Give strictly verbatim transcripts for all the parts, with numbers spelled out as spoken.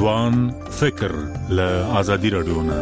ځوان فکر له آزادي رادیو نه.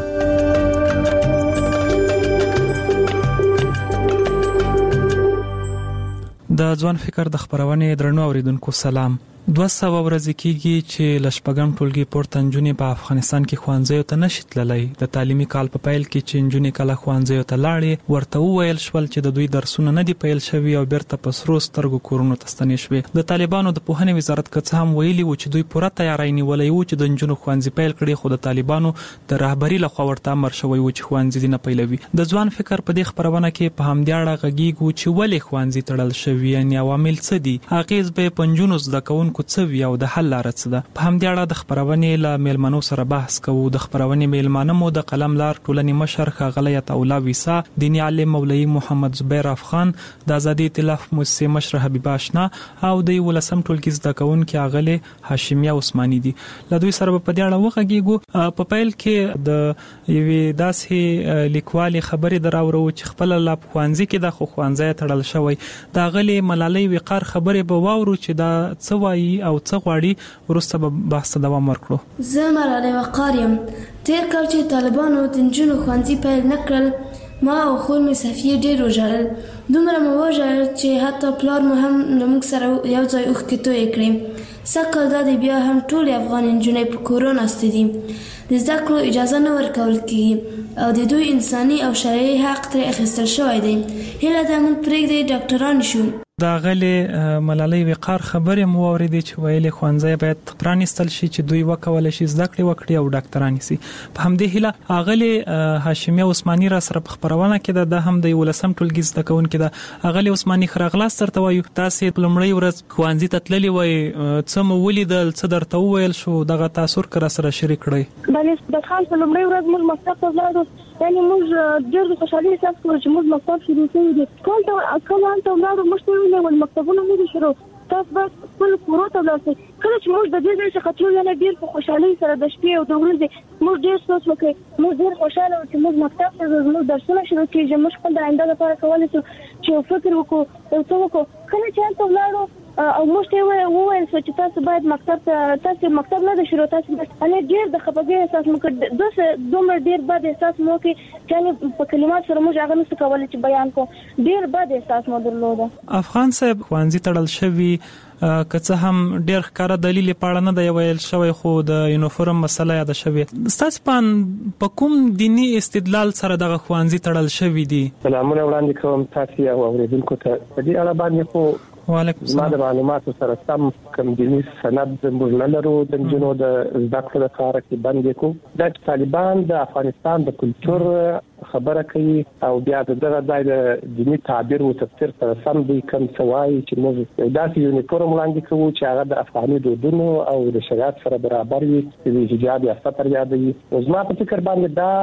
د ځوان فکر د خبرونه درنو اوریدونکو سلام. دوه سوه ورځې کېږي چې لشپږم ټولګي پورته نجونې په افغانستان کې ښوونځیو ته نشي تللی. د تعلیمي کال په پیل کې چې نجونې کله ښوونځیو ته لاړې ورته وویل شول چې د دوی درسونه نه دي پیل شوي او بیرته په سرو سترګو کورونو ته ستنې شوې. د طالبانو د پوهنې وزارت که څه هم ویلي و چې دوی پوره تیاری نیولی و چې د نجونو ښوونځي پیل کړي، خو د طالبانو د رهبري لخوا ورته امر شوی و چې ښوونځي دې نه پیلوي. د ځوان فکر په دې خبرونه کې په همدې اړه غږیږو چې ولې ښوونځي تړل شوي، یعنې عوامل څه دي، اغېز به یې په نجونو زده کوونکو څه وي او د حل لاره څه ده. په همدې اړه د خبرونې له میلمنو سره بحث کوو. د خبرونې میلمانه مو د قلم لار ټولنې مشر ښاغلی عطاالله ویسا، دیني عالم مولوي محمد زبیر افغان، د آزادي ائتلاف موسسې مشر حبیبه اشنا او د یولسم ټولګي زده کوونکي ښاغلي هاشمیه عثماني دي. له دوی سره په دې اړه وغږیږو. په پیل کې د یوې داسې لیکوالې خبرې دراوړو چې خپل لا ښوونځي کې د خو ښوونځی تړل شوی. د هغې ملالۍ وقار خبرې به واورو چې دا څه وایي او څه غواړي. وروسته به بحث دوام ورکړو. زه ملالۍ وقار یم. تیر کال چې طالبانو د نجونو ښوونځي پیل نه کړل، ما او خور مې صفیې ډېر وژړل. دومره مو وژړل چې حتی پلار مو هم له موږ سره یو ځای اوښکې تویې کړې. سږکال دا دی بیا هم ټولې افغان نجونې په کورونو ناستې دي. د زده کړو اجازه نه ورکول کېږي او د دوی انساني او شرعي حق ترې اخیستل شوی دی. هیله ده موږ پرېږدی ډاکټران شو. د هغې ملالۍ وقار خبرې مو واورېدې چې ویلې ښوونځی باید پرانیستل شي چې دوی وکولی شي زده کړې وکړي او ډاکټران شي. په همدې هیله ښاغلې هاشمیه عثماني را سره په خپرونه کې ده، د هم د یولسم ټولګي زده کوونکې ده. ښاغلې عثماني ښه راغلاست درته وایو. تاسې په لومړۍ ورځ ښوونځي ته تللې وئ، څه مو ولیدل، څه درته وویل شو، دغه تاثر که را سره شریک کړئ. بلې د خان په لومړۍ ورځ موږ مکتب ته ولاړو، یعنې موږ ډېر خوشحالي احساس کړو چې موږ مکتب شروع شوی دی. کله هلته ولاړو موږ ته ویل مکتبونه نه دي شروع، تاسو باید خپلو کورو ته ولاړ شئ. کله چې موږ د دې ځای څخه تلو، یعنې ډېر په خوشحالۍ سره د شپې او د ورځې موږ ډېر سوچ وکړ. موږ ډېر خوشحاله وو چې موږ مکتب ته ځو، زموږ درسونه شروع کېږي. موږ خپل د آینده لپاره کولی شو چې یو فکر وکړو، یو څه وکړو. کله چې هلته ولاړو او موږ ته وویل شو چې تاسو باید مکتب ته، تاسو مکتب نه دی شروع، تاسو باید ډېر د خفګۍ احساس مو کړ. داسې دومره ډېر بد احساس مو وکړ چې یعنې په کلمات سره موږ هغه نشو کولی چې بیان کړو. ډېر بد احساس مو درلوده. افغان صاحب، ښوونځي تړل شوي که څه هم ډېر ښکاره دلیل یې په اړه نه دی ویل شوی، خو د یونیفورم مسله یاده شوې. ستاسو په کوم دیني استدلال سره دغه ښوونځي تړل شوي دي؟ سلامونه وړاندې کوم تاسو او اوریدونکو ته. په دې اړه باندې خو وعلیکم السلام. ما د معلوماتو سره سم کوم دیني سند موږ نه لرو د نجونو د زده کړو لپاره چې بند کړو. دا چې طالبان د افغانستان د کلچر خبره کوي او بیا دغه ځای د دیني تعبیر او تفسیر سره سم دی، کوم څه وایي چې موږ داسې یونیفورم وړاندې کوو چې هغه د افغاني دودونو او د شریعت سره برابر وي، چې د حجاب یا ستر یادوي. زما په فکر باندې دا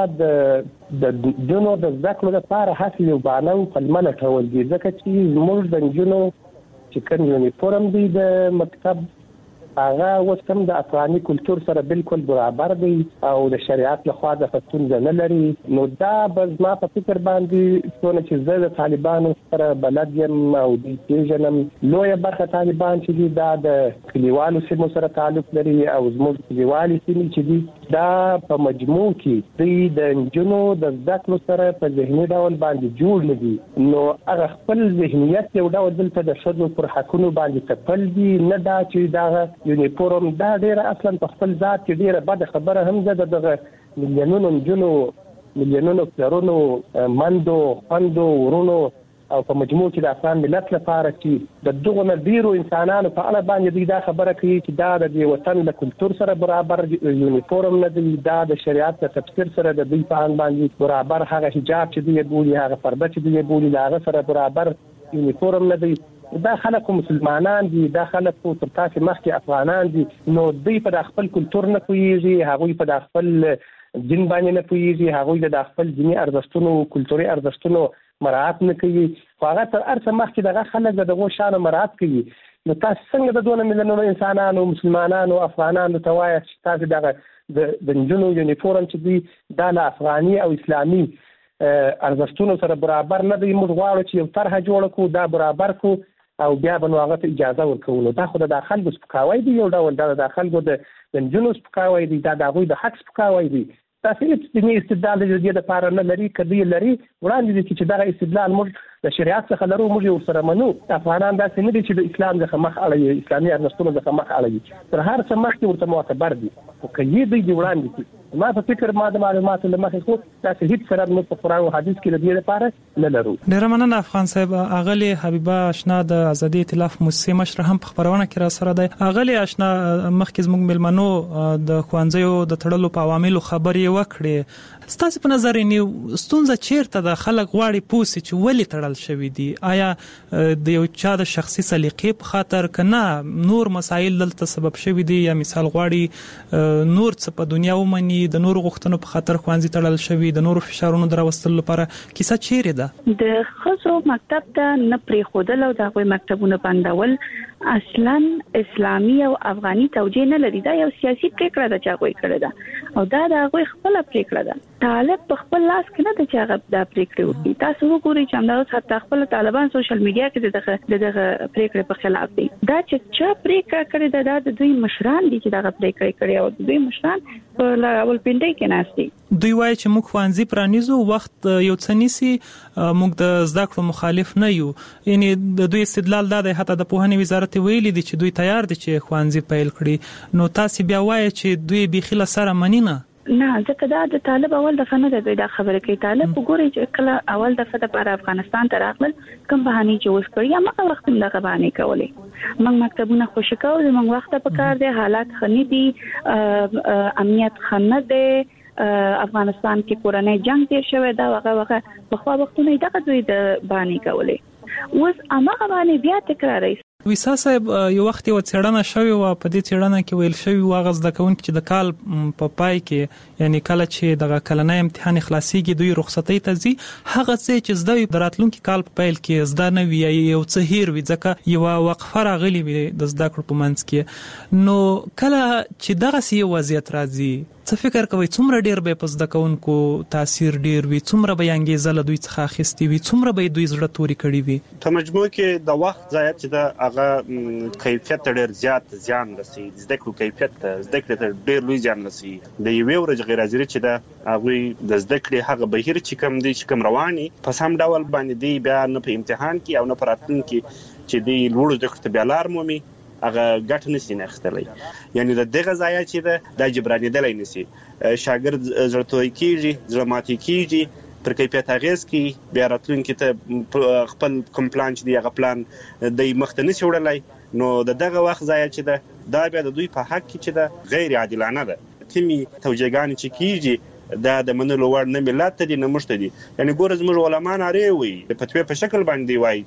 د د نجونو د زده کړو لپاره هڅې یو بانه په لمنه ټول دي، ځکه چې زموږ د نجونو چې کوم یونیفورم دی د مکتب هغه اوس هم د افغاني کلچر سره بالکل برابر دی او د شریعت لخوا د ستونزه نه لري. نو دا به زما په فکر باندې څونه چې زه د طالبانو سره بلد یم او دوی پېژنم، لویه برخه طالبان چې دي دا د کلیوالو سیمو سره تعلق لري او زموږ کلیوالي سیمې چې دي دا په مجموع کې دوی د نجونو د زده کړو سره په ذهني ډول باندې جوړ نه دي. نو هغه خپل ذهنیت یو ډول دلته د ښځو پر حقونو باندې تپل دي، نه دا چې دغه یونیفورم دا ډیره اصلا په خپل ذات کې ډیره بده خبره هم ده. دغه میلیونونو نجونو، میلیونونو پلرونو، مندو، خوندو، ورونو او په مجموع کې د افغان ملت لپاره چې د دغو نه ډیرو انسانانو په اړه باندې دوی دا خبره کوي چې دا د دې وطن له کلتور سره برابر یونیفورم نه دی، دا د شریعت د تفسیر سره د دوی په اند باندې برابر، هغه حجاب چې دوی بولي، هغه پرده چې دوی بولي، هغه سره برابر یونیفورم نه دی. دا خلک مسلمانان دي، دا خلک تر تاسو مخکې افغانان دي. نو دوی په خپل کلتور نه پوهیږي، هغوی په خپل دین باندې نه پوهیږي، هغوی د خپل دیني ارزښتونو، کلتوري ارزښتونو مراعات نه کوي. خو هغه تر هر څه مخکې دغه خلک دغه شان مراعات کوي. نو تاسو څنګه د دونه میلیونونو انسانانو، مسلمانانو، افغانانو ته وایي چې تاسو دغه د نجونو یونیفورم چې دی دا له افغاني او اسلامي ارزښتونو سره برابر نه دی؟ موږ غواړو چې یو طرحه جوړه کړو، دا برابر کړو او بیا به نو هغه ته اجازه ورکول. دا خو د خلکو سپکاوی دی، یو ډول د خلکو د جنونو سپکاوی دی، دا د هغوی د حق سپکاوی دی. تاسو هیڅ دیني استدلال د دې لپاره نه لري. کدی لري وړاندې دي چې دا استدلال موږ د شریعت څخه لرو، موږ یې ورسره منو. افغانان داسې نه دي چې د اسلام څخه مخ اړوي، اسلامي ارزښتونو څخه مخ اړوي، تر هر څه مخکې ورته معتبر دي. خو که یې دوی دې وړاندې کړي، ما په فکر ما د معلوماتو له مخې خو داسې هیڅ سند موږ په قرآن او حدیث کې د دې لپاره نه لرو. ډېره مننه افغان صاحب. اغلې حبیبه اشنا د آزادي ائتلاف موسسې مشر هم په خبرونه کې را سره دی. اغلې اشنا مخکې زموږ ملمنو د ښوونځیو د تړلو په عواملو خبرې وکړې. ستاسو په نظر یې ستونزه چیرته د خلک غواړي پوسي چې ولې تړل شوی دي؟ آیا د یو چا د شخصي سلیقې په خاطر کنه نور مسایل دلته سبب شوی دي، یا مثال غواړي نور څه په دنیا ومني، د نور غوښتنو په خاطر ښوونځي تړل شوی، د نور فشارونو دراوستلو لپاره کیسه چیرې ده؟ د خزو مکتب ته نه پرې خودل او د غوي مکتبونو بندول اصلا اسلامي او افغاني توجیه نه لري. دا یو سیاسي پریکړه ده چې غوي کړی ده او دا د غوي خپل پریکړه ده. طالب په خپل لاس کې نه د چاغه د پریکړې وکړي. تاسو وګورئ چې همدا حتی خپل طالبان سوشل میډیا کې دغه دغه پریکړې په خلاف دي. دا چې چا پریکړه کړې ده د دوی مشران دي چې دغه پریکړې کړې او دوی مشران په لاول پینډای کې ناشتي. دوی وایي چې موږ ښوونځي پرانیزو، وخت یو څه نیسي، موږ د زده کړو مخالف نه یو. یعنی د دوی استدلال دا دی، حتی د پوهنې وزارت ویلي دي چې دوی تیار دي چې ښوونځي پیل کړي. نو تاسو بیا وایي چې دوی بيخي له سره مني نه؟ نه، ځکه دا د طالب اول دفعه نه ده دا خبره کوي. طالب وګوري چې کله اول دفعه د پر افغانستان ته راغلل کوم بهانه جوړ کړی، یا هغه وخت هم دغه بهانه کولې. موږ مکتبونه خوشی کوو، موږ وخت په کار دی، حالات خني دي، امنیت خنه دی، افغانستان کې کورنۍ جنگ تیر شوی دا وغه وغه په خوا وختونه دغه دوی د بهانه کولې. اوس هغه بهانه بیا تکراري. ویسا صاحب یو وخت یو څېړنه شوې و، په دې څېړنه کې ویل شوی و هغه زده کوونکي چې د کال په پای کې یعنی کله چې دغه کلنۍ امتحان خلاصيږي دوی رخصتۍ ته ځي، هغه څه چې زده وي د راتلونکي کال په پیل کې زده نه وي، یو څه هیر وي ځکه یو وقفه راغلي وي د زده کړو په منځ کې. نو کله چې دغه سی وضعیت راځي، څه فکر کوي څومره ډیر به پس د کوونکو تاثیر ډیر وي، څومره به انګیزه له دوی څخه اخیستي وي، څومره به دوی زړه توري کړي وي؟ په مجموع کې د وخت ضایعات چې د هغه کیفیت ډیر زیات زیان رسي، زده کړو کیفیت زده کړې ته ډیر لوی زیان رسي. د یوې ورځې غیر حاضري چې د هغه د زده کړې هغه بهیر چې کم دي چې کم رواني په سم ډول باندې دی، بیا نه په امتحان کې او نه په راتلونکي چې دی لوړ زده کړې بیا لار مومي هغه ګټ نشي نه اخستلی. یعنی د دغه ضایع چې ده د جبرانېدلی نشي. شاګرد زړه توی کیږي، زړه ماتي کیږي، پر کیفیت اغیز کی، بیا راتلونکي ته خپل کوم پلان چې دی هغه پلان د مخته نشي وړلای. نو د دغه وخت ضایع چې ده دا بیا د دوی په حق کې چې ده غیر عادلانه ده. کومې توجیهګانې چې کیږي دا د منلو وړ نه ملت ته دي نه موږ ته دي. یعنی ګوره زموږ علما نارې وایي، د فتوی په شکل باندې وایي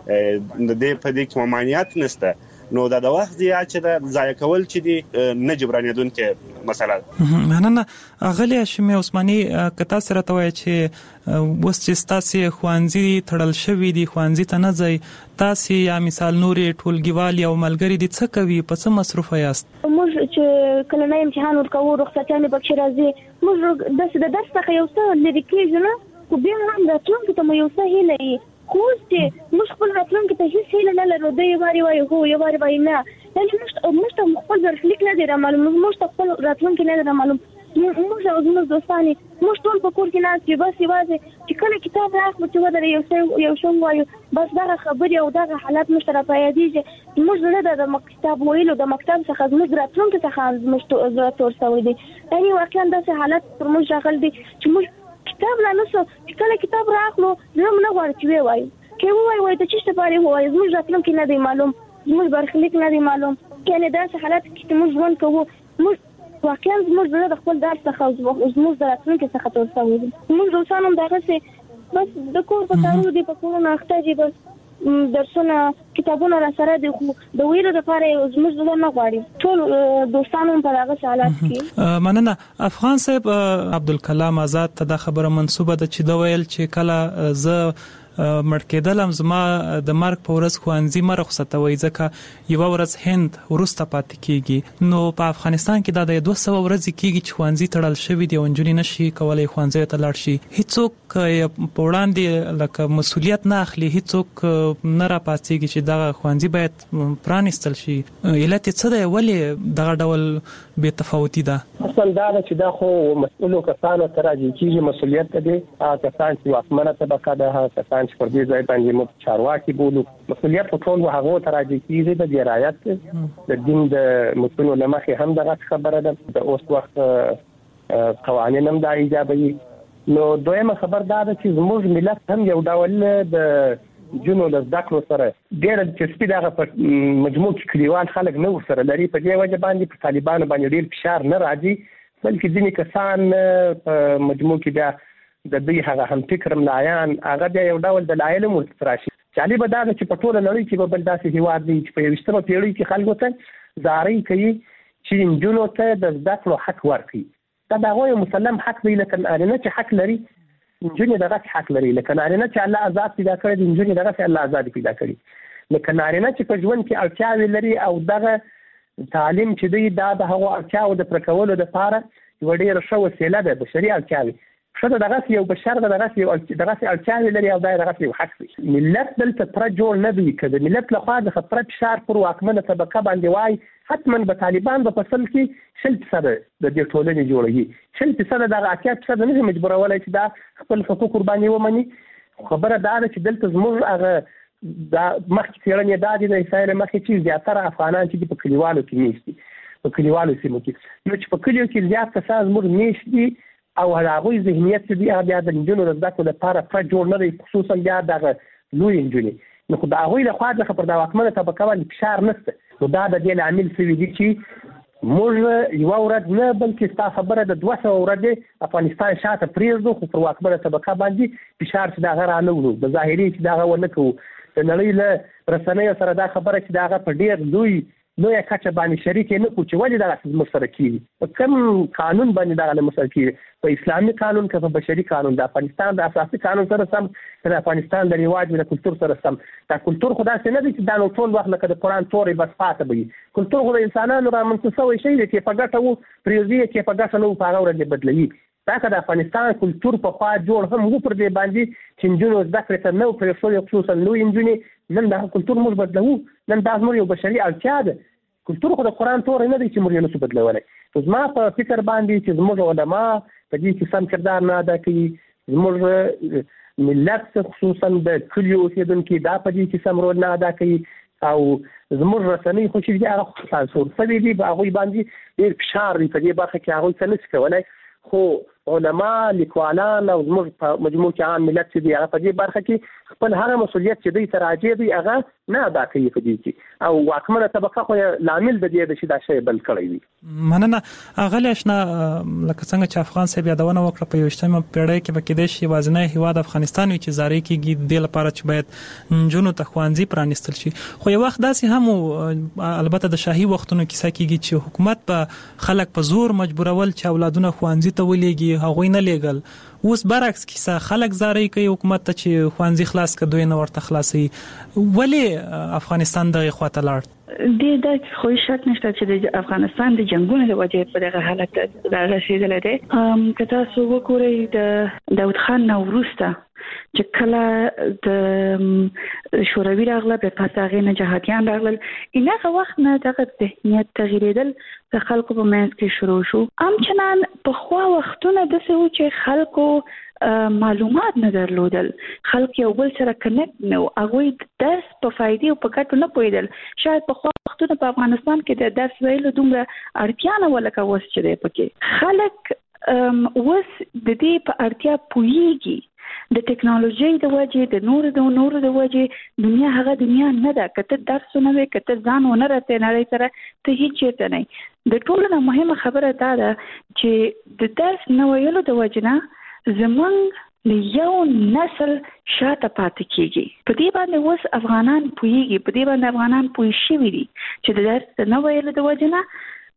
چې د دې په دې کې ممانعت نشته. نو دا د وخت ضایع چې د ضایع کول چې دي نه جبرانېدونکې مسله ده. مننه. اغلی هاشمي عثماني کتا سره ته وایي چې اوس چې ستاسو ښوونځي تړل شوي دي، ښوونځي ته نه ځئ، تاسو یا مثال نورې ټولګیوال یا ملګري دي څه کوي، په څه مصروف یاست؟ موږ چې کلنۍ امتحان ورکوو، رخصتیانې پکې راځي، موږ داسې د درس څخه یو څه لرې کېږو نه، خو بیا هم راتلونکي ته مو یو څه هیله وي. خو اوس چې موږ خپل راتلونکي ته هېڅ هیله نه لرو، دی یو وارې وایي هو، یو وارې وایي نه. یعنې موږ ته خپل برخلیک نه دی رامعلوم، موږ ته خپل راتلونکی نه دی رامعلوم. موږ او زموږ دوستان موږ ټول په کور کې ناست یو، بس یوازې چې کله کتاب راخلو چې ودرې یو څه یو څه ووایو، بس دغه خبرې او دغه حالات موږ ته را په یادېږي. موږ زړه ده د کتاب ویلو، د مکتب څخه زموږ راتلونکي څخه زموږ زړه تور شوی دی. یعنې واقعا داسې حالات پر موږ راغلی دی چې موږ کتاب لا نسو چې کله کتاب راخلو زړه مو نه غواړي چې ووایو، که ووایو وایي د څه لپاره ووایو، زموږ راتلونکی نه دی معلوم، زموږ برخلیک نه دی معلوم. یعنې داسې حالات کې چې موږ ژوند کوو، موږ واقعا زموږ زړه د خپل درس څخه او زموږ د راتلونکي څخه تور شوی دی. موږ دوستان هم دغسې بس د کور په کارونو دي، په کورونو اخته دي، بس درسونه کتابونه را سره دي، خو د ویلو لپاره زموږ زړه نه غواړي. ټول دوستان هم په دغسې حالات کې. مننه. افغان صاحب عبدالکلام آزاد ته دا خبره منسوبه ده چې دا ویل چې کله زه مړ کېدل هم زما د مرګ په ورځ ښوونځي مه رخصتوئ ځکه یوه ورځ هند وروسته پاتې کېږي. نو په افغانستان کې دا د دوه سوه ورځې کېږي چې ښوونځي تړل شوي دي او نجونې نشي کولی ښوونځیو ته لاړ شي. هیڅوک په وړاندې لکه مسؤلیت نه اخلي، هیڅوک نه راپاڅېږي چې دغه ښوونځي باید پرانیستل شي. علت یې څه دی؟ ولې دغه ډول بې تفاوتي ده؟ اصلا دا ده چې دا خو مسؤلو کسانو ته راجع کېږي، مسؤلیت ته دی هغه کسان چې واکمنه طبقه ده، هغه کسان چې پر دې ځای باندې موږ چارواکي بولو، مسؤلیت په ټول هغو ته راجع کېږي. د دې رعایت د دین د متونو له مخې هم دغه خبره ده، د اوس وخت قوانین هم دا ایجابوي. نو دویمه خبر دا ده چې زموږ ملت هم یو ډول د جنو له زده کړو سره ډېر دلچسپي دغه په مجموع کې کلیوال خلک نه ورسره لري. په دې وجه باندې په طالبانو باندې ډېر فشار نه راځي، بلکې ځینې کسان په مجموع کې بیا د دوی هغه هم فکر ملایان هغه بیا یو ډول دلایل هم ورته راشي. جالبه دا ده چې په ټوله نړۍ کې به بل داسې هېواد دی چې په یویشتمه پېړۍ کې خلکو ته زارۍ کوي چې نجونو ته د زده کړو حق ورکړي. دا د هغوی مسلم حق دی، لکه نارینه چې حق لري نجونې دغسې حق لري، لکه نارینه چې الله آزاد پیدا کړی دی نجونې دغسې الله آزاد پیدا کړي، لکه نارینه چې په ژوند کې اړتیاوې لري او دغه تعلیم چې دی دا د هغو اړتیاوو د پوره کولو دپاره یوه ډېره ښه وسیله ده، بشري اړتیاوې. ښځه دغسې یو بشر ده، دغسې یو دغسې اړتیاوې لري او دا یې دغسې یو حق دی. ملت دلته پوره جوړ نه دی، که د ملت لخوا د پوره فشار پر واکمنه طبقه باندې وای حتما به طالبان به په سل کې شل فیصده د دې ټولنې جوړوي. شل فیصده دغه اتیا فیصده نه شي مجبورولی چې دا خپل حقوق ورباندې ومني. خبره دا ده چې دلته زموږ هغه دا مخکې څېړنې دا دي د عیسایل مخکې چې زیاتره افغانان چې دي په کلیوالو کې میشت دي، په کلیوالو سیمو کې. نو چې په کلیو کې زیات کسان زموږ میشت دي او هغوی ذهنیت چې دی هغه بیا د نجونو د زده کړو لپاره پوره جوړ نه دی، خصوصا بیا دغه لویې نجونې. نو خو د هغوی لخوا څخه پر دا واکمنه طبقه باندې فشار نشته. نو دا د دې لامل شوي دي چې موږ یوه ورځ نه بلکې ستا خبره د دوه سوه ورځې افغانستان شاته پرېږدو، خو پر واکمنه طبقه باندې فشار چې د هغه را نه وړو، د ظاهري چې د هغه ونه کوو. د نړۍ له رسنیو سره دا خبره چې د هغه په ډېر لوی لویه کچه باندې شریک یې نه کړو چې ولې دغسې زموږ سره کېږي، په کوم قانون باندې دغه له موږ سره کېږي، په اسلامي قانون که په بشري قانون، د افغانستان د اساسي قانون سره سم، د افغانستان د رواج د کلتور سره سم. دا کلتور خو داسې نه دی چې دا نو ټول وخت لکه د قرآن تورې بس پاته به وي. کلتور خو د انسانانو رامنځته شوی شی دی، چې په ګټه وو پرېږدي، چې په ګټه نه وو په هغه ورځ یې بدلوي. دا که د افغانستان کلتور پخوا جوړ هم وو پر دې باندې چې نجونو زده کړې ته نه وو پرېښودی، خصوصا لویې نجونې. نن دغه کلتور موږ بدلوو، نن دا زموږ یو بشري اړتیا ده. کلتور خو د قرآن تورې نه دی چې موږ یې نشو بدلولی. نو زما په فکر باندې چې زموږ علما په دې کې سم کردار نه ادا کوي، زموږ ملت خصوصا د کلیو اوسېدونکي دا په دې کې سم رول نه ادا کوي، او زموږ رسنۍ خو چې دي هغه سانسور شوي دي، په هغوی باندې ډېر فشار دی په دې برخه کې، هغوی څه نشي کولی. خو علما، لیکوالان او زموږ په مجموع کې عام ملت چې دی هغه په دې برخه کې خپل هغه مسؤلیت چې دوی ته راجع دی هغه نه ادا کوي په دې کې، او واکمنه طبقه خو لامل د دې ده چې دا شی بل کړی وي. مننه اغلی اشنا، لکه څنګه چې افغان صاحب یادونه وکړه په یویشتمه پېړۍ کې به کېدای شي یوازینی هېواد افغانستان وي چې زارۍ کېږي د دې لپاره چې باید نجونو ته ښوونځي پرانیستل شي. خو یو وخت داسې هم البته د شاهي وختونو کیسه کېږي چې حکومت به خلک په زور مجبورول چې اولادونه ښوونځي ته ولېږي، هغوی نه لېږل. اوس برعکس کیسه، خلک زارۍ کوي حکومت ته چې ښوونځي خلاص کړه، دوی نه ورته خلاصوي. ولې افغانستان دغې خواته لاړ؟ دې دا خو شک نشته چې د افغانستان د جنگونو د وجې په دغه حالت رسېدلی دی. که تاسو وګورئ د داود خان نه وروسته چې کله د شوروي راغله، بیا پس هغې نه جهادیان راغلل، هغه وخت نه دغه ذهنیت تغیرېدل د خلکو په منځ کې شروع شو. همچنان پخوا وختونه داسې وو چې خلکو معلومات نه درلودل، خلک یو بل سره کنیکټ نه وو، هغوی د درس په فایدې او په ګټو نه پوهېدل. شاید پخوا وختونه په افغانستان کې د درس ویلو دومره اړتیا نه وه لکه اوس چې دی پکې. خلک اوس د دې په اړتیا پوهېږي، د ټکنالوژي د وجې، د نورو د نورو د وجې دنیا هغه دنیا نه ده. که ته درس ونه وې، که ته ځان ونه رسې نړۍ سره، ته هېڅ چېرته نه یې. د ټولو نه مهمه خبره دا ده چې د درس نه ویلو د وجې نه زمونږ له یو نسل شاته پاتې کېږي. په دې باندې اوس افغانان پوهېږي، په دې باندې افغانان پوه شوي دي چې د درس د نه ویلو د وجې نه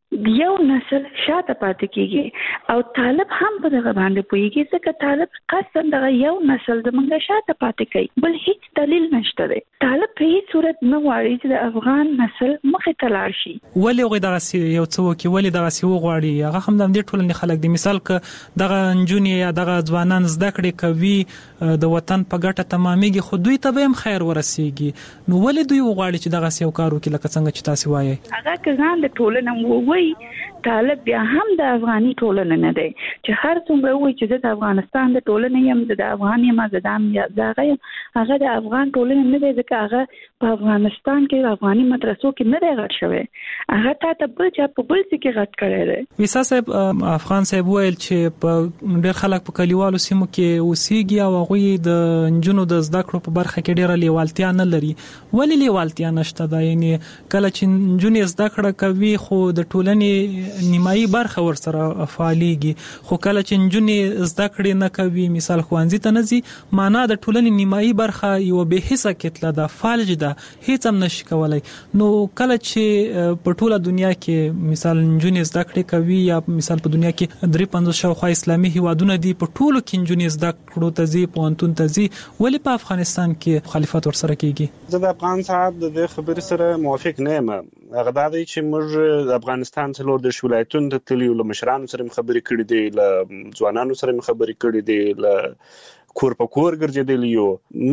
یو نسل شاته پاتې کیږي او طالب هم په دغه باندې پوهیږي ځکه طالب قصدا دغه یو نسل د منګه شاته پاتې کوي بل هیڅ دلیل نشته دی. طالب په هیڅ صورت نه غواړي چې د افغان نسل مخې ته لاړ شي. ولې هغه دغه یو څه وکړي ولې دغه سی وغواړي هغه هم د دې ټولنې خلک دي. مثال ک دغه نجونې یا دغه ځوانان زده کړې کوي د وطن په ګټه تمامېږي خو دوی ته به هم خیر ورسیږي نو ولې دوی وغواړي چې دغه سی یو کار وکړي لکه څنګه چې تاسو وایي هغه کزان د ټولنې وایي طالب بیا هم د افغاني ټولنې نه دی چې هر څومره وایي چې د افغانستان د ټولنې یم د افغان یم زدام یا دغه هغه د افغان ټولنې نه دی ځکه هغه په افغانستان کې افغاني مدرسو کې نه دی غټ شوی هغه ته بل چا په بل څه کې غټ کړی دی. ویسا صاحب افغان صاحب ویل چې په ډېر خلک په کلیوالو سیمو کې اوسېږي او هغه د نجونو د زده کړو په برخه کې ډېره لیوالتیا نه لري. ولې لیوالتیا نشته دا یعنی کله چې نجونې زده کړه کوي خو د ټولنې نیمایي برخه ورسره فعالېږي خو کله چې نجونې زده کړې نه کوي مثال ښوونځي ته نه ځي معنا د ټولنې نیمایي برخه یو بې حسه کتله ده فالج ده هیڅ هم نشي کولای. نو کله چې په ټوله دنیا کې مثال نجونې زده کړې کوي یا مثال په دنیا کې درې پنځوس شاوخوا اسلامي هیوادونه دي په ټولو کې نجونې زده کړو ته ځي پوهنتون ته ځي ولې په افغانستان کې مخالفت ورسره کیږي؟ زه د افغان صاحب د خبرې سره موافق نه یم. هغه دا دی چې موږ د افغانستان څلور د ولایتونو ته تللي له مشرانو سره خبرې کړې دي له ځوانانو سره خبرې کړې دي له کور په کور ګرځېدلی یو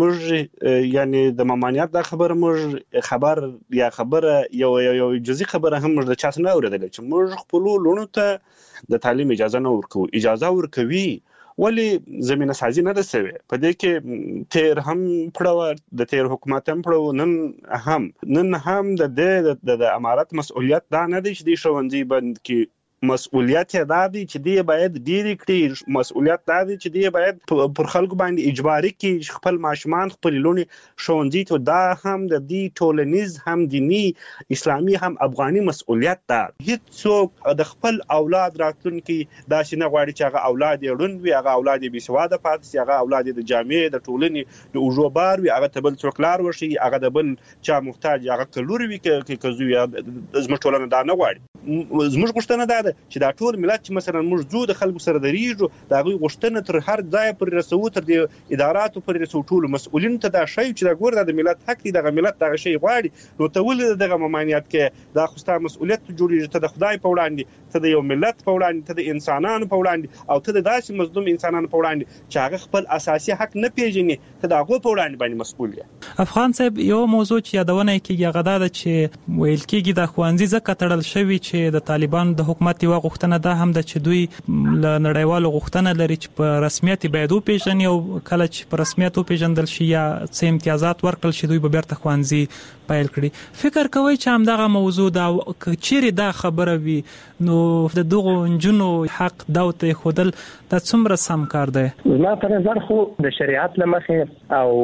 موږ یعنی د ممانعت دا خبره موږ خبر یا خبره یو یو جزئی خبره هم موږ د چا نه اوریدل چې موږ خپل لونو ته د تعلیم اجازه نه ورکو اجازه ورکوي ولی زمينه سازي نه ده سوي په دې کې تیر هم پړو د تیر حکومت هم پړو نن هم نن هم د د امارات مسؤلیت دا نه دي چې د شوندې بند کې مسؤلیت دا دی چې دی باید ډیری کړي مسؤلیت دا دی چې دی باید پر خلکو باندې اجباري کې خپل ماشومان خپل لونی شوندې ته دا هم د دې ټولنیز هم دینی اسلامي هم افغاني مسؤلیت ده. هیڅ څوک د خپل اولاد راتلونکي دا شنه غواړي چې هغه اولاد یې روند وي هغه اولاد یې بي سواده پاتې شي هغه اولاد یې د جامعې د ټولنې د اوجو بار وي هغه ته بل څوک لار ورشي هغه د بل چا محتاج هغه کلور وي کې کزو یا زموږ ټولنه دا نه غواړي. زموږ غوښتنه ده چې دا ټول ملت چې مثلا موږ زو د خلکو سره درېږو دا غوي غوښتنه تر هر ځای پر رسو تر د اداراتو پر رسو ټول مسؤلین ته دا شی چې دا ګور د ملت حق دی د ملت دا شی غواړي نو ته ولې دغه ممانعت کې دا خوستا مسؤلیت جوړیږي ته د خدای په وړاندې ته د یو ملت په وړاندې ته د انسانانو په وړاندې او ته د داسې مظلوم انسانانو په وړاندې چې هغه خپل اساسي حق نه پیژني ته دا غو په وړاندې باندې مسؤل یې. افغان صاحب یو موضوع چې یادونه کیږي هغه دا چې ویل کیږي د ښوونځي ځکه تړل شوی چې د طالبان د حکومت یو غوښتنه ده هم د چې دوی له نړیوالو غوښتنه لري چې په رسمیت باید وپیژني او کله چې په رسمیت وپیژندل شي یا څه امتیازات ورکړل شي دوی به بیرته ښوونځي پیل کړي. فکر کوي چې همدغه موضوع دا چیرې دا خبره وي نو د دغو نجونو حق داوته خودل د څومره سم کار دی؟ زما په نظر خو د شریعت له مخې او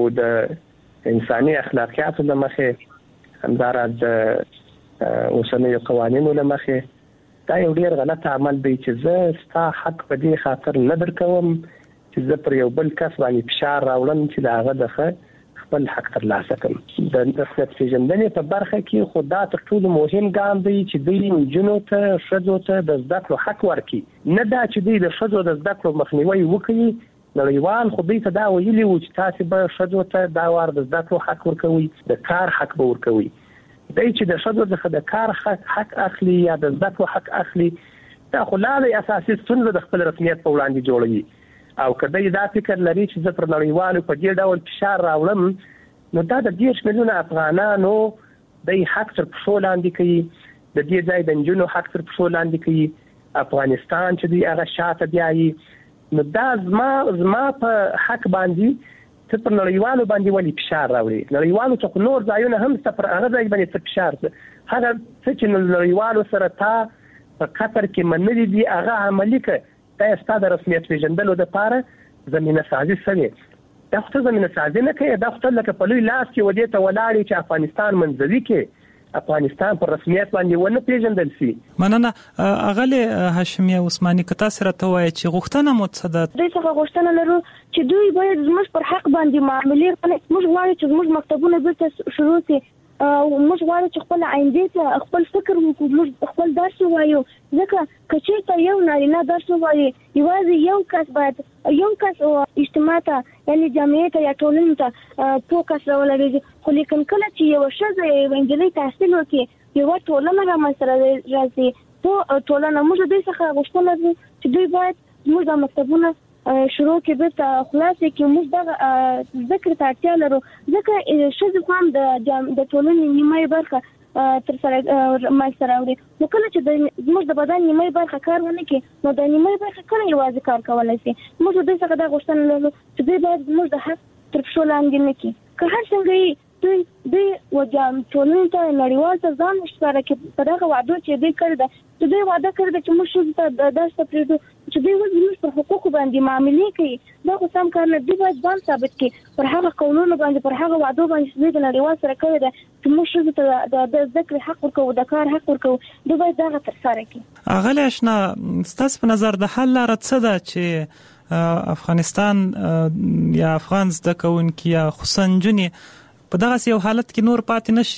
د انساني اخلاقیاتو له مخې همدارد د اوسنیو قوانینو له مخې دا یو ډیر غلط عمل دی چې زه ستا حق په دې خاطر نه درکوم چې زه پر یو بل کس باندې فشار راوړم چې دا هغه د خپل حق ترلاسه کړي. د رسمیت پیژندنې په برخه کې خو دا تر ټولو مهم ګام دی چې دوی نجونو ته ښځو ته د زده کړو حق ورکړي نه دا چې دوی د ښځو د زده کړو مخنیوي وکړي. نړیوال خو دوی ته دا ویلي وو چې تاسو به ښځو ته دا وار د زده کړو حق ورکوي د کار حق به ورکوي دای چې د شذو د کار حق حق اخلي یا د زده کړو حق اخلي دا خو لا د اساسي ستونزه د خپل رسمیت په وړاندې جوړوي او کله دا فکر لري چې زه پر نړیوالو په دې ډول فشار راوړم نو دا د دېرش میلیونه افغانانو د حق تر پښو لاندې کوي د دې ځای د نجونو حق تر پښو لاندې کوي افغانستان چې دی هغه شاته بیایي نو دا زما زما په حق باندې ته پر نړیوالو باندې ولې فشار راوړي نړیوالو ته نور ځایونه هم سفر هغه ځای باندې فشار هغه څه چې نړیوالو سره تا په قطر کې منلي دي هغه عملي کړه دا ستاسو د رسمیت پیژندلو لپاره زمينه سازي سوي دا خو زمينه سازي نه کوي دا خو لکه په لوی لاس کې ودی ته ولاړی چې افغانستان منځوي کې افغانستان پر رسمیت باندې ونه پیژندل شي. مننه اغله هاشمي عثماني کتا سره ته وایي چې غوښتنه متصدد دوی څنګه غوښتنه لرو چې دوی باید زموږ پر حق باندې معاملې وکړي موږ غواړو چې زموږ مکتبونه بیرته شروع شي موږ غواړو چې خپل آینده ته خپل فکر وکړو، موږ خپل درس وایو. ځکه کچې ته یو نارینه درس وایي، یوازې یو کس باید یو کس اجتماع ته یعنی جامعې ته یا ټولنې ته فوکس راولګي. خو لیکن کله چې یو ښځه یو نجلۍ تحصیل وکړي، یو ټولنه رامنځته راځي. په ټولنه موږ دوی څخه غوښتنه کوو چې دوی باید موږ د مکتبونه شروع کې بیرته خلاصې کې موږ دغه ذکر ته اړتیا لرو. ځکه ښځې خو هم د د ټولنې نیمایي برخه تر سره منځته راوړي. نو کله چې زموږ د بدن نیمایي برخه کار ونه کړي، نو د نیمایي برخه کله یوازې کار کولی شي. موږ دوی څخه دا غوښتنه لرو چې دوی باید زموږ د حق تر پښو لاندې نه کړي. که هر څنګه یې دوی دوی ټولنې ته نړیوال ته ځان ښکاره کړي په دغه وعدو چې دوی کړې ده. چې دوی وعده کړې ده چې موږ ښځو ته درس ته پرېږدو، چې دوی اوس زموږ پر حقوقو باندې معاملې کوي. دا خو سم کار نه دی. دوی باید ځان ثابت کړي پر هغه قولونو باندې، پر هغه وعدو باندې چې دوی د نړیوال سره کړې ده چې موږ ښځو ته د زده کړې حق ورکوو، د کار حق ورکوو. دوی باید دغه ترسره کړي. اغلی اشنا، ستاسو په نظر د حل لاره څه ده چې افغانستان یا افغان زده کوونکي یا خصوصا نجونې په دغه یو حالت کې نور پاتې نشي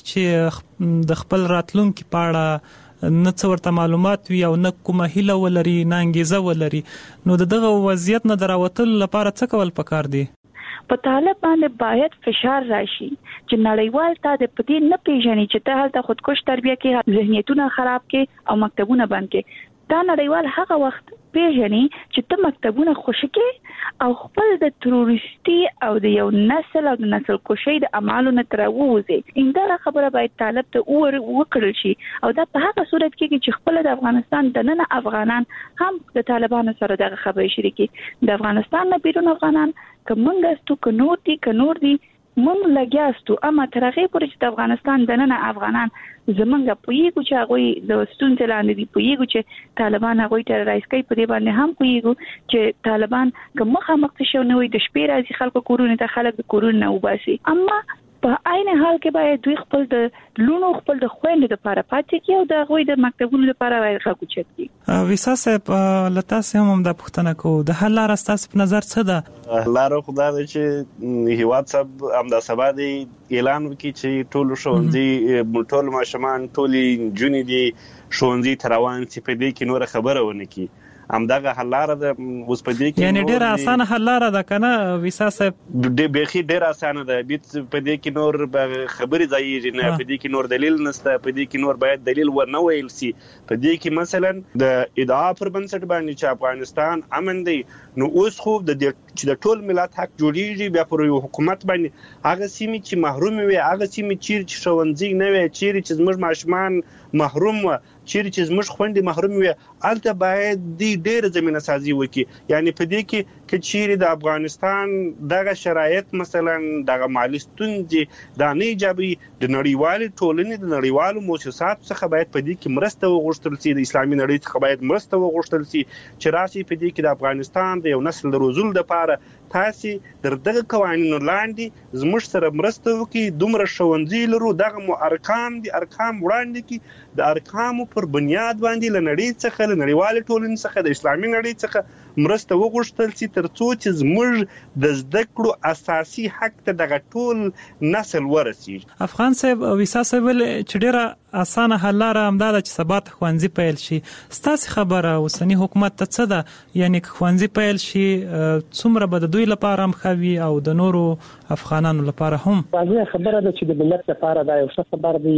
چې د خپل راتلونکي په اړه نه څه ورته معلومات وي او نه کومه هیله ولري، نه انګیزه ولري؟ نو د دغه وضعیت نه د راوتلو لپاره څه کول پکار دي؟ په طالب باندې باید فشار راشي چې نړیوال ته د پدې نه پیژني چې ته هلته خودکش تربیه کې ذهنیتونه خراب کې او مکتبونه بند کې. دا نړیوال هغه وخت پیژني چې ته مکتبونه خوشی کې او خپل د تروریستي او د یو نسل او د نسل کشي د اعمالو نه تر ووځي. انده خبره باید طالب ته اور وکړل شي، او دا په هغه صورت کې چې خپل د افغانستان د نن افغانان هم د طالبانو سره دغه خبرې شریکي. د افغانستان نه بیرون افغانان کومنګستو ک نور دي ک نور دي مونږ لګیاستو، اما تر هغه پورې چې د افغانستان د نن افغانان زمونږ پویګو چې هغه د ستونزې لاندې دي، پویګو چې طالبان هغه ټیررایز کوي، په دې باندې هم پویګو چې طالبان کوم مخامخ شو نه وي د شپې راځي خلکو کورونه ته خلک د کورونه نه وباسي. اما په عین حال کې باید دوی خپل د لونو خپل د خويندو لپاره پاتې کیو، د غوي د مکتبونو لپاره راغو چتي. ویسا صاحب لته هم هم د پښتنه کو د حل لار ستاسو په نظر څه ده؟ لار خدای دې چې هیواد صاحب هم د سبا دی اعلان وکړي چې ټول شونځي ټول ماشومان ټول جونې دي شونځي تروان چې په دې کې نور خبره ونه کی. هم دغه حل لار ده اوس په دې کې، یعنی ډیره اسانه حل لار ده کنه ویسا صاحب؟ د بیخي ډیره اسانه ده. بیت په دې کې نور خبرې ځایږي نه، په دې کې نور دلیل نشته، په دې کې نور باید دلیل ورنه ویل سي. په دې کې مثلا د ادعا پر بنسټ باندې چې افغانستان امن دی، نو اوس خو د چې د ټول ملت حق جوړیږي، بیا پر یو حکومت باندې هغه سیمې چې محروم وي، هغه سیمې چې ښوونځي نه وي، چې زموږ ماشومان محروم و، چې زموږ خويندې محروم وي، الته باید دی ډېر زمينه سازي وکړي. یعنی په دې کې کچېری د افغانستان دغه شرایط مثلا دغه مالی ستونزې د نه ایجابي د نړیوال ټولنې د نړیوالو مؤسساتو څخه باید په دې کې مرسته وغوښتل شي، د اسلامي نړۍ څخه باید مرسته وغوښتل شي چې راسي په دې کې د افغانستان د یو نسل د روزل لپاره تاسو در دغه قوانینو لاندې زموږ سره مرسته وکړي. دومره شونځي لرو، دغه مو ارقام دي، ارقام وړاندې کی د ارقامو پر بنیاد باندې لنړۍ څخه لنړیوال ټولنې څخه د اسلامي نړۍ څخه مرسته وغوښتل شي ترڅو چې زموږ د زده کړو اساسي حق ته دغه ټول نسل ورسي. افغان صاحب ویسا صاحب چې ډیره اسانه حل لاره همدا ده چې ثبات خوانځي پیل شي. ستاسو خبره اوسنی حکومت ته څه ده؟ یعنی خوانځي پیل شي څومره به د دوی لپاره هم خوي او د نورو افغانانو لپاره هم؟ واضح خبره ده چې د ملت لپاره دا یو څه خبر دی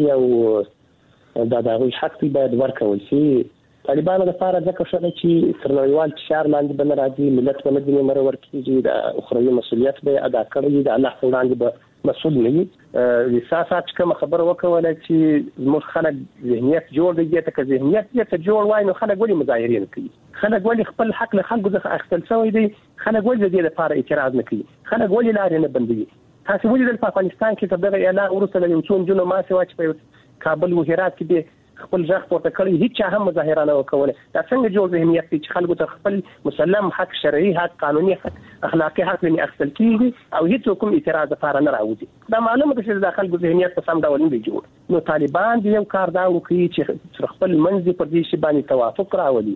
او دا د حق دی باید ورکول شي. طالبانو لپاره ځکه شوه چې تر نړیوال فشار لاندې به نه راځي، ملت به نه ځینې مره ورکېږي، د اخروي مسؤلیت به ادا کړی د الله په وړاندې به مسؤل نه وي. سیاست کوم خبره وکوله چې زموږ خلک ذهنیت جوړ دی، ته که ذهنیت یې ته جوړ وای نو خلک ولې مظاهرې نه کوي؟ خلک ولې خپل حق له خلکو څخه اخیستل شوی دی؟ خلک ولې د دې لپاره اعتراض نه کوي؟ خلک ولې لارې نه بندوي؟ تاسو ولې په افغانستان کې تر دغه اعلان وروسته له یو څو نجونو ماسې وا چې په کابل او هرات کې خپل ځخ پورته کړی، هیڅ هم مظاهره نه وکوله. دا څنګه جوړ ذهنیت دی چې خلکو ته خپل مسلم حق، شرعي حق، قانوني حق، اخلاقي حق نه اخیستل کیږي او هیڅ کوم اعتراض لپاره نه راوځي؟ دا معلومه ده چې د خلکو ذهنیت په سم ډول نه دی جوړ. نو طالبان د یو کار دا وکړي چې خپل منځي پر دې شی باندې توافق راولي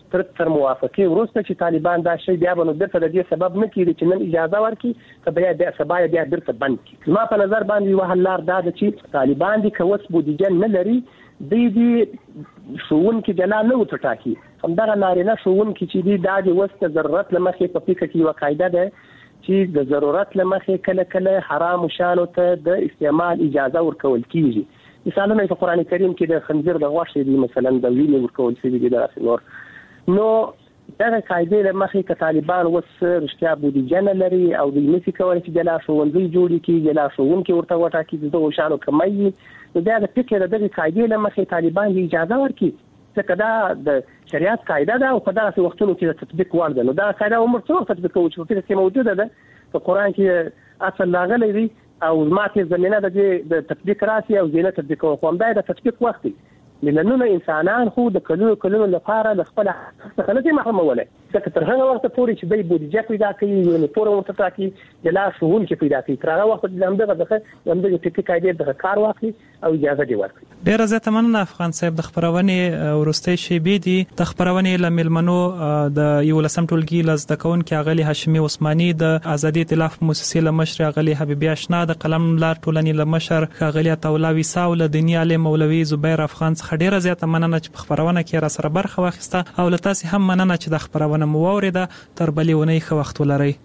تر تر موافقه وروسته چې طالبان دا شی بیا به نو درته د دې سبب نه کیږي چې نن اجازه ورکړي که بیا بیا سبا بیا درته بند کړي. ما په نظر باندې یو حل لار دا ده چې طالبان دي که اوس بودیجه نه لري دوی دي ښوونکي جلا نه وټاکي. همدغه نارینه ښوونکي چې دي دا د اوس د ضرورت له مخې په فکر کې یوه قاعده ده چې د ضرورت له مخې کله کله حرامو شیانو ته د استعمال اجازه ورکول کیږي. مثالونه په قرآن کریم کې د خنزیر د غوښې دي، مثلا د وینې ورکول شوي دي داسې نور. نو دغه قاعدې له مخې که طالبان اوس رښتیا بودیجه نه لري او دوی نشي کولی چې جلا ښوونځي جوړ کړي، جلا ښوونکي ورته وټاکي، د دغو شیانو کمی وي، نو بیا د فکر د دغې قاعدې له مخې طالبان دې اجازه ورکړي ځکه دا د شریعت قاعده ده او په دغسې وختونو کې د تطبیق وړ ده. نو دغه قاعده عمر څه وخت تطبیق کوو چې په فقه کې موجوده ده، په قرآن کې اصل راغلی دی او ماته زمینه د دې د تطبیق راسي او زینه تطبیق کوو، خو همدا د تطبیق وخت دی. ملنونه انسانان خو د کلونو کلونو لپاره د خپل څخه نه دي محرومولی، ځکه تر هغه وخته پورې چې دوی بودیجه پیدا کوي، یونیفورم ورته ټاکي، جلا ښوونکي پیدا کوي، تر هغه وخته د همدغه دغه همدغې فقهي قاعدې دغه کار واخلي او اجازه دې ورکړي. ډېره زیاته مننه افغان صاحب. د خپرونې وروستۍ شیبې دي. د خپرونې له میلمنو د یولسم ټولګي له زده کوونکي ښاغلي هاشمي عثماني، د ازادي ائتلاف موسسې له مشر ښاغلي حبیبي اشنا، د قلم لار ټولنې له مشر ښاغلي عطاالله ویسا او له دیني عالم مولوي زبیر افغان څخه ډېره زیاته مننه چې په خپرونه کې را سره برخه واخیسته او له تاسې هم مننه چې د خپرونه مو واورېده. تر بلې اونۍ ښه وخت ولرئ.